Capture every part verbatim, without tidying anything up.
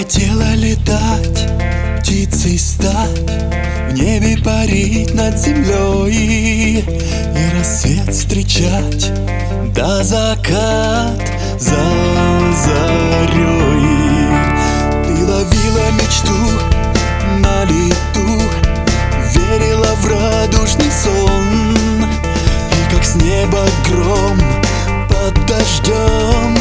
хотела летать, птицей стать, в небе парить над землей и рассвет встречать, да закат за зарей. Ты ловила мечту на лету, верила в радужный сон, и как с неба гром под дождем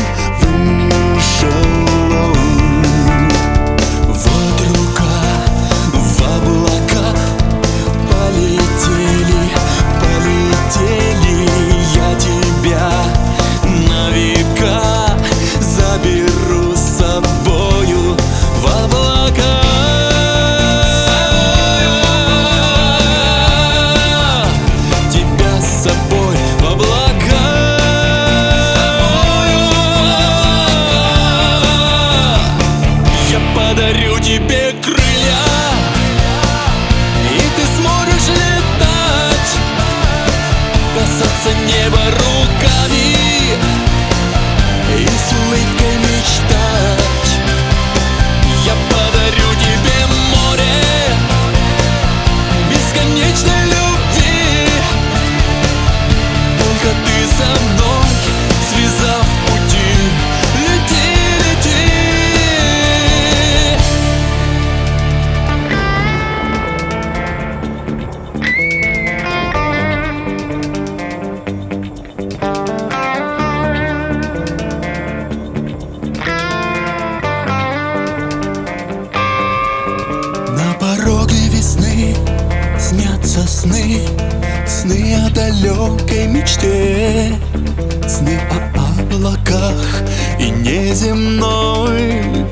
вышел он. Вот рука в облака, полетели, полетели, я тебя на века заберу с собою в облака. Тебя с собой в облака. Подарю тебе крылья, и ты сможешь летать, касаться неба руками и с улыбкой мечтать. Я подарю тебе море бесконечной любви, только ты со мной, связав пути. Лети, лети. На пороге весны снятся сны, сны о далекой мечте, сны о облаках и неземной